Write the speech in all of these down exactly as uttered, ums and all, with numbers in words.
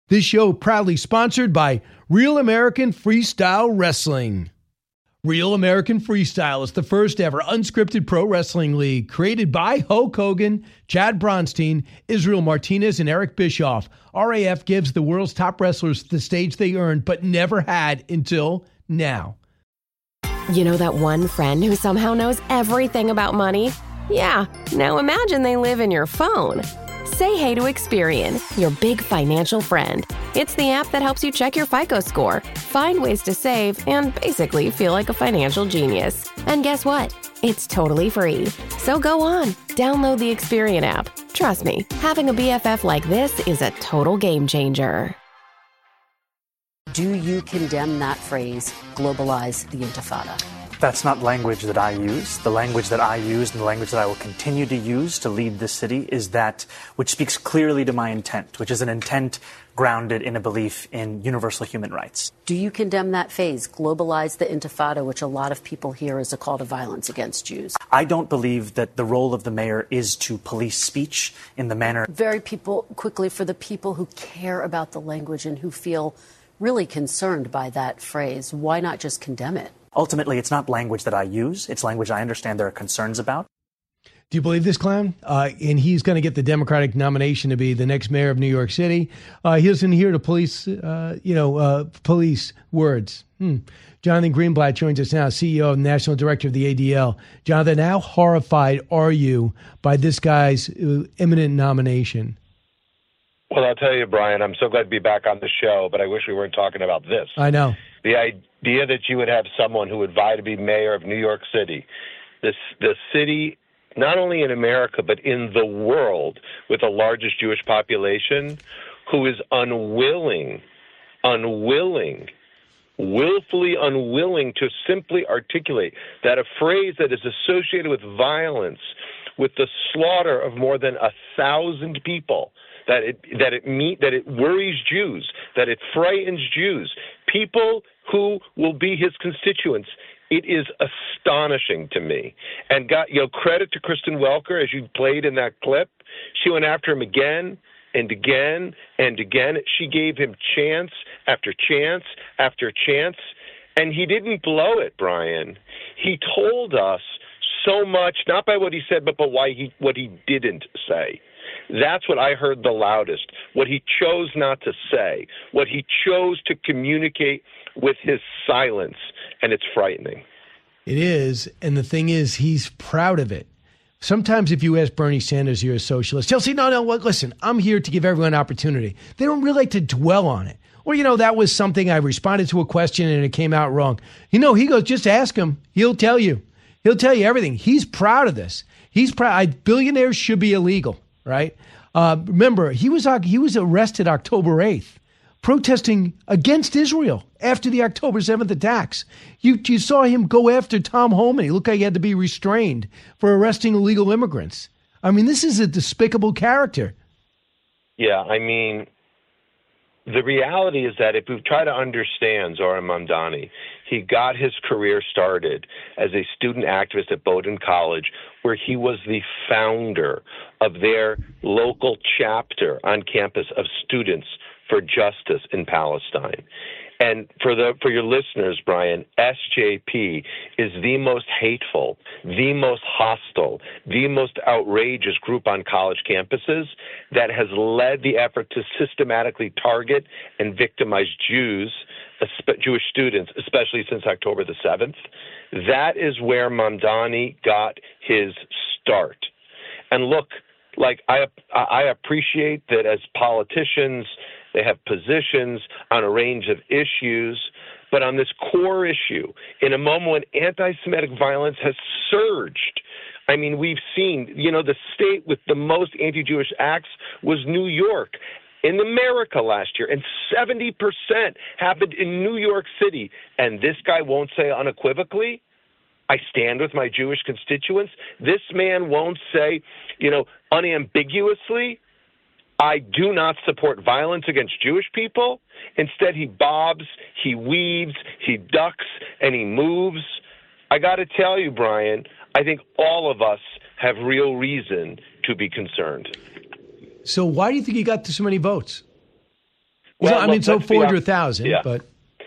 This show proudly sponsored by Real American Freestyle Wrestling. Real American Freestyle is the first ever unscripted pro wrestling league created by Hulk Hogan, Chad Bronstein, Israel Martinez, and Eric Bischoff. R A F gives the world's top wrestlers the stage they earned but never had until now. You know that one friend who somehow knows everything about money? Yeah, now imagine they live in your phone. Say hey to Experian, your big financial friend. It's the app that helps you check your FICO score, find ways to save, and basically feel like a financial genius. And guess what? It's totally free. So go on, download the Experian app. Trust me, having a B F F like this is a total game changer. Do you condemn that phrase, globalize the Intifada? That's not language that I use. The language that I use and the language that I will continue to use to lead this city is that which speaks clearly to my intent, which is an intent grounded in a belief in universal human rights. Do you condemn that phrase, globalize the Intifada, which a lot of people hear as a call to violence against Jews? I don't believe that the role of the mayor is to police speech in the manner... Very people, quickly, for the people who care about the language and who feel really concerned by that phrase, why not just condemn it? Ultimately, it's not language that I use. It's language I understand there are concerns about. Do you believe this clown? Uh, and he's going to get the Democratic nomination to be the next mayor of New York City. Uh, he doesn't hear the police, uh, you know, uh, police words. Hmm. Jonathan Greenblatt joins us now, C E O and National Director of the A D L. Jonathan, how horrified are you by this guy's uh, imminent nomination? Well, I'll tell you, Brian, I'm so glad to be back on the show, but I wish we weren't talking about this. I know. The idea that you would have someone who would vie to be mayor of New York City, this the city, not only in America, but in the world with the largest Jewish population, who is unwilling, unwilling, willfully unwilling to simply articulate that a phrase that is associated with violence, with the slaughter of more than a thousand people, that it that it meet that it worries Jews, that it frightens Jews, people who will be his constituents. It is astonishing to me. And got you know credit to Kristen Welker, as you played in that clip. She went after him again and again and again. She gave him chance after chance after chance, and he didn't blow it, Brian. He told us so much, not by what he said, but by why he what he didn't say. That's what I heard the loudest, what he chose not to say, what he chose to communicate with his silence, and it's frightening. It is, and the thing is, he's proud of it. Sometimes if you ask Bernie Sanders, you're a socialist, he'll say, no, no, what? Listen, I'm here to give everyone an opportunity. They don't really like to dwell on it. Well, you know, that was something I responded to a question and it came out wrong. You know, he goes, just ask him. He'll tell you. He'll tell you everything. He's proud of this. He's proud. I, billionaires should be illegal. Right? Uh, remember, he was he was arrested October eighth, protesting against Israel after the October seventh attacks. You you saw him go after Tom Homan. He looked like he had to be restrained for arresting illegal immigrants. I mean, this is a despicable character. Yeah, I mean, the reality is that if we try to understand Zohran Mamdani, he got his career started as a student activist at Bowdoin College, where he was the founder of their local chapter on campus of Students for Justice in Palestine. And for the for your listeners, Brian, S J P is the most hateful, the most hostile, the most outrageous group on college campuses that has led the effort to systematically target and victimize Jews, Jewish students, especially since October the seventh. That is where Mamdani got his start. And look, like I I appreciate that as politicians, they have positions on a range of issues, but on this core issue, in a moment when anti-Semitic violence has surged, I mean, we've seen, you know, the state with the most anti-Jewish acts was New York in America last year, and seventy percent happened in New York City. And this guy won't say unequivocally, I stand with my Jewish constituents. This man won't say, you know, unambiguously, I do not support violence against Jewish people. Instead, he bobs, he weaves, he ducks, and he moves. I got to tell you, Brian, I think all of us have real reason to be concerned. So why do you think he got so many votes? Well, Well, I mean, look, so let's be four hon- hundred thousand, yeah. but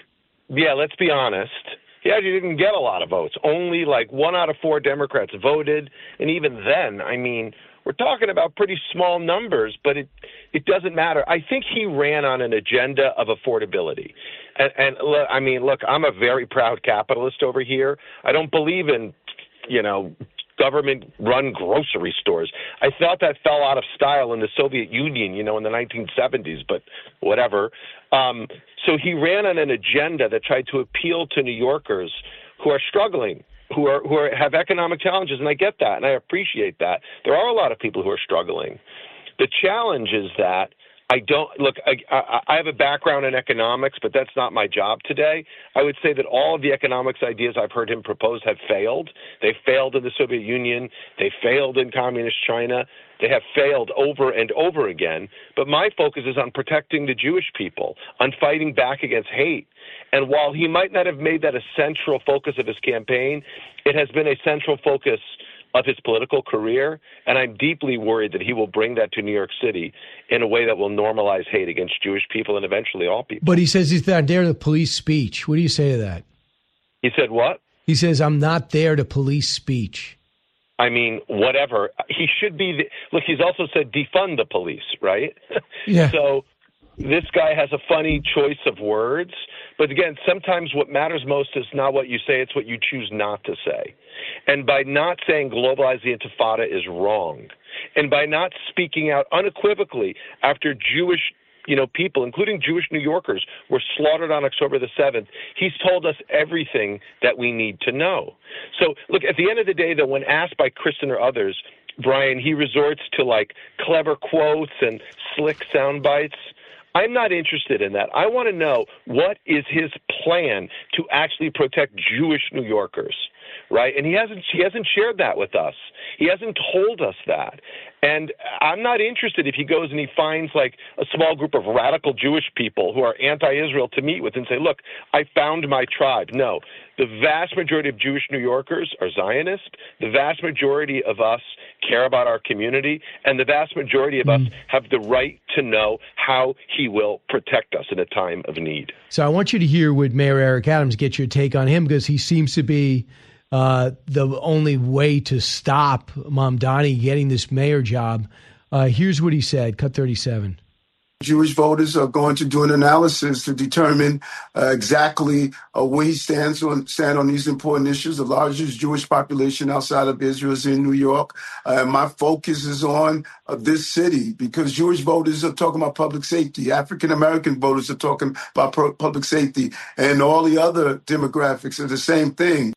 Yeah, let's be honest. He actually didn't get a lot of votes. Only like one out of four Democrats voted. And even then, I mean, we're talking about pretty small numbers, but it it doesn't matter. I think he ran on an agenda of affordability. And, and look, I mean, look, I'm a very proud capitalist over here. I don't believe in, you know, government-run grocery stores. I thought that fell out of style in the Soviet Union, you know, in the nineteen seventies, but whatever. Um, so he ran on an agenda that tried to appeal to New Yorkers who are struggling, who are who are, have economic challenges, and I get that, and I appreciate that. There are a lot of people who are struggling. The challenge is that I don't look. I, I, I have a background in economics, but that's not my job today. I would say that all of the economics ideas I've heard him propose have failed. They failed in the Soviet Union. They failed in communist China. They have failed over and over again. But my focus is on protecting the Jewish people, on fighting back against hate. And while he might not have made that a central focus of his campaign, it has been a central focus of his political career, and I'm deeply worried that he will bring that to New York City in a way that will normalize hate against Jewish people and eventually all people. but he says he's not there to police speech. What do you say to that? He said what? He says, I'm not there to police speech. I mean, whatever. He should be. The, look, he's also said defund the police, right? Yeah. So this guy has a funny choice of words. But again, sometimes what matters most is not what you say, it's what you choose not to say. And by not saying globalize the Intifada is wrong, and by not speaking out unequivocally after Jewish you know, people, including Jewish New Yorkers, were slaughtered on October the seventh, he's told us everything that we need to know. So, look, at the end of the day, though, when asked by Kristen or others, Brian, he resorts to, like, clever quotes and slick sound bites. I'm not interested in that. I want to know what is his plan to actually protect Jewish New Yorkers, right? And he hasn't he hasn't shared that with us. He hasn't told us that. And I'm not interested if he goes and he finds like a small group of radical Jewish people who are anti-Israel to meet with and say, look, I found my tribe. No, the vast majority of Jewish New Yorkers are Zionist. The vast majority of us care about our community, and the vast majority of mm. us have the right to know how he will protect us in a time of need. So I want you to hear what Mayor Eric Adams, get your take on him, because he seems to be uh, the only way to stop Mamdani getting this mayor job. Uh, here's what he said, cut thirty-seven. Jewish voters are going to do an analysis to determine uh, exactly uh, where he stands on stand on these important issues. The largest Jewish population outside of Israel is in New York. Uh, my focus is on uh, this city because Jewish voters are talking about public safety. African-American voters are talking about pro- public safety. And all the other demographics are the same thing.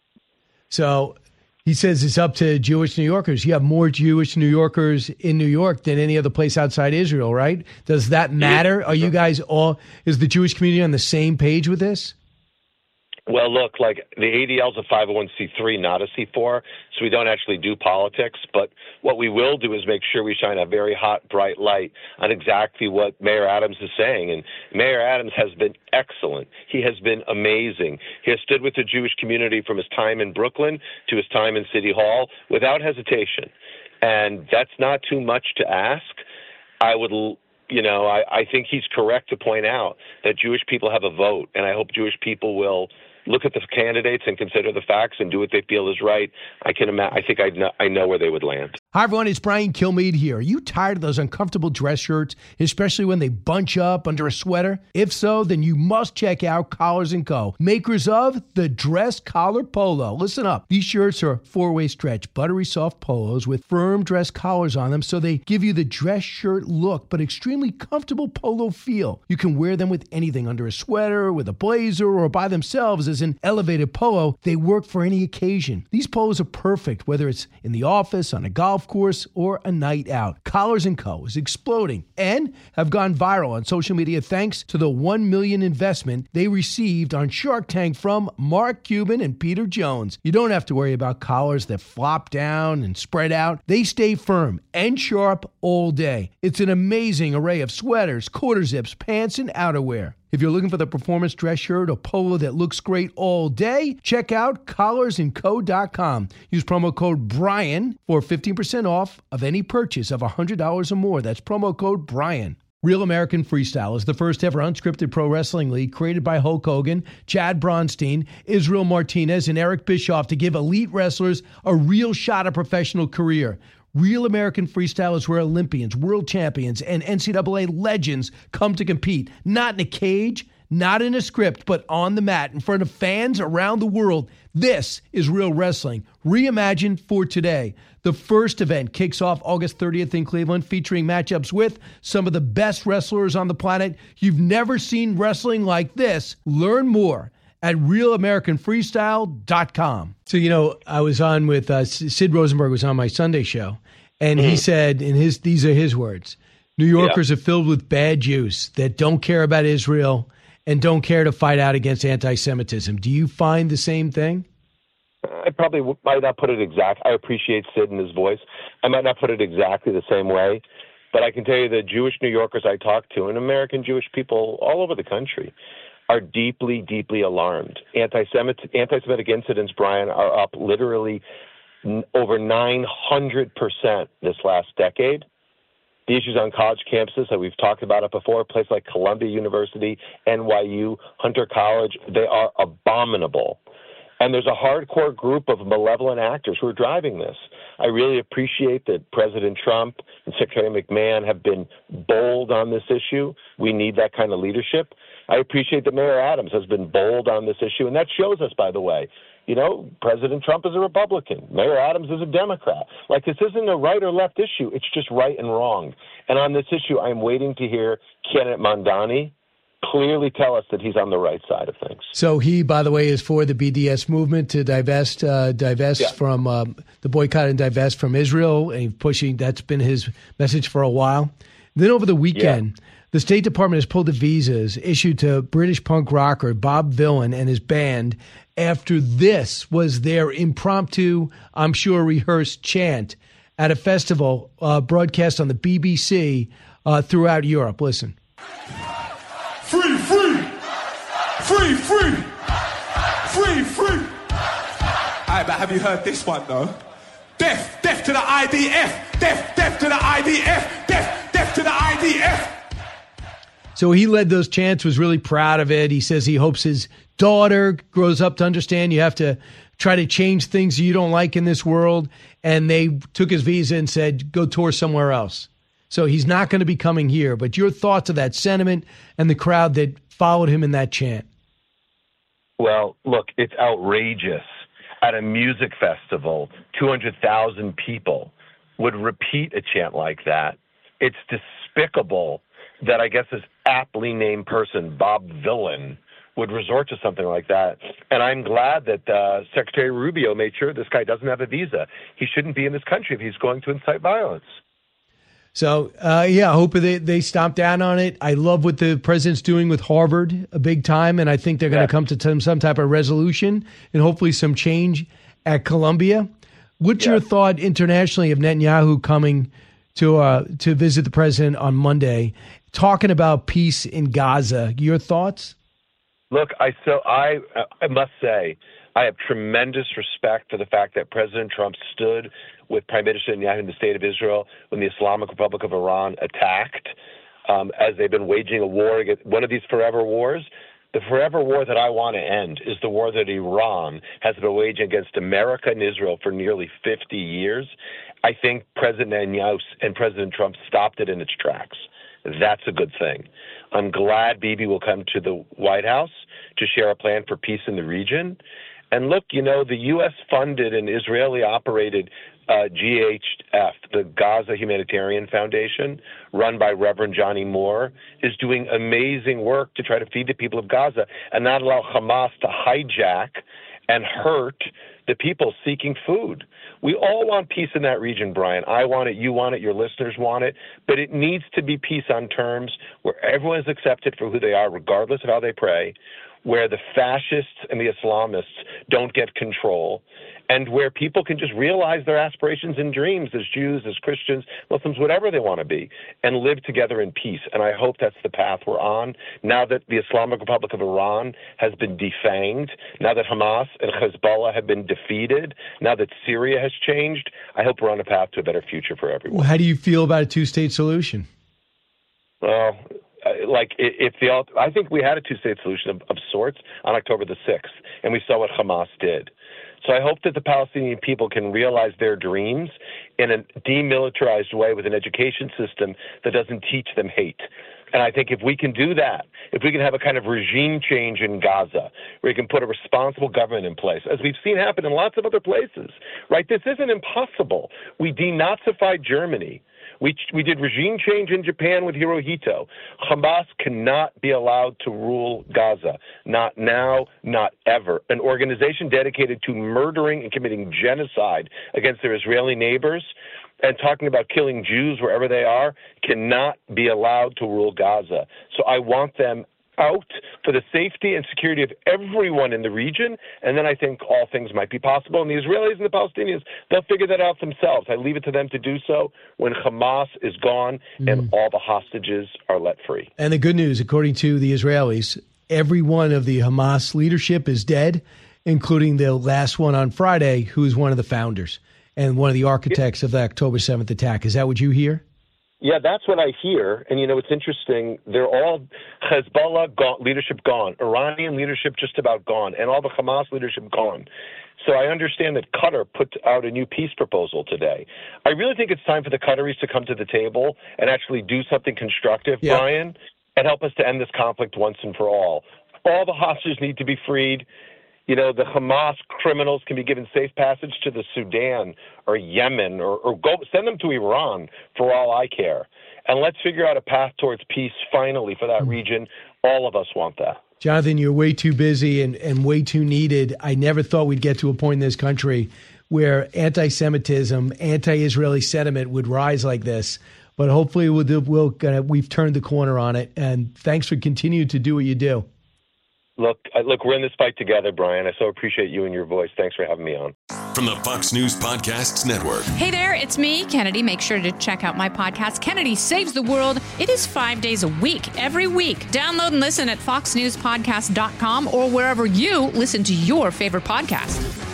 So he says it's up to Jewish New Yorkers. You have more Jewish New Yorkers in New York than any other place outside Israel, right? Does that matter? Are you guys all, is the Jewish community on the same page with this? Well, look, like the A D L is a five oh one c three, not a C four, so we don't actually do politics. But what we will do is make sure we shine a very hot, bright light on exactly what Mayor Adams is saying. And Mayor Adams has been excellent. He has been amazing. He has stood with the Jewish community from his time in Brooklyn to his time in City Hall without hesitation. And that's not too much to ask. I would You know, I, I think he's correct to point out that Jewish people have a vote, and I hope Jewish people will look at the candidates and consider the facts and do what they feel is right. I can imagine. I think I know, I know where they would land. Hi, everyone. It's Brian Kilmeade here. Are you tired of those uncomfortable dress shirts, especially when they bunch up under a sweater? If so, then you must check out Collars and Co., makers of the Dress Collar Polo. Listen up. These shirts are four-way stretch, buttery soft polos with firm dress collars on them, so they give you the dress shirt look, but extremely comfortable polo feel. You can wear them with anything, under a sweater, with a blazer, or by themselves as an elevated polo. They work for any occasion. These polos are perfect, whether it's in the office, on a golf course, or a night out. Collars and Co. is exploding and have gone viral on social media thanks to the one million dollars investment they received on Shark Tank from Mark Cuban and Peter Jones. You don't have to worry about collars that flop down and spread out. They stay firm and sharp all day. It's an amazing array of sweaters, quarter zips, pants, and outerwear. If you're looking for the performance dress shirt or polo that looks great all day, check out collars and co dot com. Use promo code Brian for fifteen percent off of any purchase of one hundred dollars or more. That's promo code Brian. Real American Freestyle is the first ever unscripted pro wrestling league created by Hulk Hogan, Chad Bronstein, Israel Martinez, and Eric Bischoff to give elite wrestlers a real shot at a professional career. Real American Freestyle is where Olympians, world champions, and N C double A legends come to compete. Not in a cage, not in a script, but on the mat in front of fans around the world. This is real wrestling, reimagined for today. The first event kicks off August thirtieth in Cleveland, featuring matchups with some of the best wrestlers on the planet. You've never seen wrestling like this. Learn more at real american freestyle dot com. So, you know, I was on with uh, Sid Rosenberg was on my Sunday show, and mm. he said, and his these are his words, New Yorkers yeah. are filled with bad Jews that don't care about Israel and don't care to fight out against anti-Semitism. Do you find the same thing? I probably might not put it exact. I appreciate Sid and his voice. I might not put it exactly the same way, but I can tell you the Jewish New Yorkers I talk to and American Jewish people all over the country are deeply, deeply alarmed. Anti-Semitic, anti-Semitic incidents, Brian, are up literally n- over nine hundred percent this last decade. The issues on college campuses that we've talked about it before, a place like Columbia University, N Y U, Hunter College, they are abominable. And there's a hardcore group of malevolent actors who are driving this. I really appreciate that President Trump and Secretary McMahon have been bold on this issue. We need that kind of leadership. I appreciate that Mayor Adams has been bold on this issue, and that shows us, by the way, you know, President Trump is a Republican. Mayor Adams is a Democrat. Like, this isn't a right or left issue. It's just right and wrong. And on this issue, I'm waiting to hear candidate Mamdani clearly tell us that he's on the right side of things. So he, by the way, is for the B D S movement to divest, uh, divest yeah. from um, the boycott and divest from Israel, and he's pushing. That's been his message for a while. Then over the weekend, yeah. the State Department has pulled the visas issued to British punk rocker Bob Vylan and his band after this was their impromptu, I'm sure rehearsed chant at a festival uh, broadcast on the B B C uh, throughout Europe. Listen. Free, free, free, free, free, free. All right, but have you heard this one, though? Death, death to the I D F, death, death to the I D F, death, death to the I D F. So he led those chants, was really proud of it. He says he hopes his daughter grows up to understand you have to try to change things you don't like in this world. And they took his visa and said, go tour somewhere else. So he's not going to be coming here. But your thoughts of that sentiment and the crowd that followed him in that chant? Well, look, it's outrageous. At a music festival, two hundred thousand people would repeat a chant like that. It's despicable that I guess this aptly named person, Bob Vylan, would resort to something like that. And I'm glad that uh, Secretary Rubio made sure this guy doesn't have a visa. He shouldn't be in this country if he's going to incite violence. So, uh, yeah, I hope they, they stomp down on it. I love what the president's doing with Harvard, a big time, and I think they're going to yeah. come to some, some type of resolution and hopefully some change at Columbia. What's yeah. your thought internationally of Netanyahu coming to uh, to visit the president on Monday, talking about peace in Gaza? Your thoughts? Look, I so I I must say I have tremendous respect for the fact that President Trump stood with Prime Minister Netanyahu in the State of Israel when the Islamic Republic of Iran attacked, um, as they've been waging a war against one of these forever wars. The forever war that I want to end is the war that Iran has been waging against America and Israel for nearly fifty years. I think President Netanyahu and President Trump stopped it in its tracks. That's a good thing. I'm glad Bibi will come to the White House to share a plan for peace in the region. And look, you know, the U S funded and Israeli-operated uh, G H F, the Gaza Humanitarian Foundation, run by Reverend Johnny Moore, is doing amazing work to try to feed the people of Gaza and not allow Hamas to hijack and hurt the people seeking food. We all want peace in that region, Brian. I want it, you want it, your listeners want it, but it needs to be peace on terms where everyone is accepted for who they are, regardless of how they pray, where the fascists and the Islamists don't get control, and where people can just realize their aspirations and dreams as Jews, as Christians, Muslims, whatever they want to be, and live together in peace. And I hope that's the path we're on. Now that the Islamic Republic of Iran has been defanged, now that Hamas and Hezbollah have been defeated, now that Syria has changed, I hope we're on a path to a better future for everyone. Well, how do you feel about a two-state solution? Well, like if the I think we had a two-state solution of, of sorts on October the sixth, and we saw what Hamas did. So I hope that the Palestinian people can realize their dreams in a demilitarized way with an education system that doesn't teach them hate. And I think if we can do that, if we can have a kind of regime change in Gaza, where we can put a responsible government in place, as we've seen happen in lots of other places, right? This isn't impossible. We denazified Germany. We we did regime change in Japan with Hirohito. Hamas cannot be allowed to rule Gaza. Not now, not ever. An organization dedicated to murdering and committing genocide against their Israeli neighbors and talking about killing Jews wherever they are cannot be allowed to rule Gaza. So I want them out for the safety and security of everyone in the region, and then I think all things might be possible. And the Israelis and the Palestinians, they'll figure that out themselves. I leave it to them to do so when Hamas is gone mm. and all the hostages are let free. And the good news, according to the Israelis, every one of the Hamas leadership is dead, including the last one on Friday, who is one of the founders and one of the architects of the October seventh attack. Is that what you hear? Yeah, that's what I hear. And, you know, it's interesting. They're all Hezbollah gone, leadership gone, Iranian leadership just about gone, and all the Hamas leadership gone. So I understand that Qatar put out a new peace proposal today. I really think it's time for the Qataris to come to the table and actually do something constructive, yeah. Brian, and help us to end this conflict once and for all. All the hostages need to be freed. You know, the Hamas criminals can be given safe passage to the Sudan or Yemen or, or go send them to Iran for all I care. And let's figure out a path towards peace finally for that mm. region. All of us want that. Jonathan, you're way too busy and, and way too needed. I never thought we'd get to a point in this country where anti-Semitism, anti-Israeli sentiment would rise like this. But hopefully we'll, we'll, uh, we've turned the corner on it. And thanks for continuing to do what you do. Look, look, we're in this fight together, Brian. I so appreciate you and your voice. Thanks for having me on. From the Fox News Podcasts Network. Hey there, it's me, Kennedy. Make sure to check out my podcast, Kennedy Saves the World. It is five days a week, every week. Download and listen at fox news podcast dot com or wherever you listen to your favorite podcast.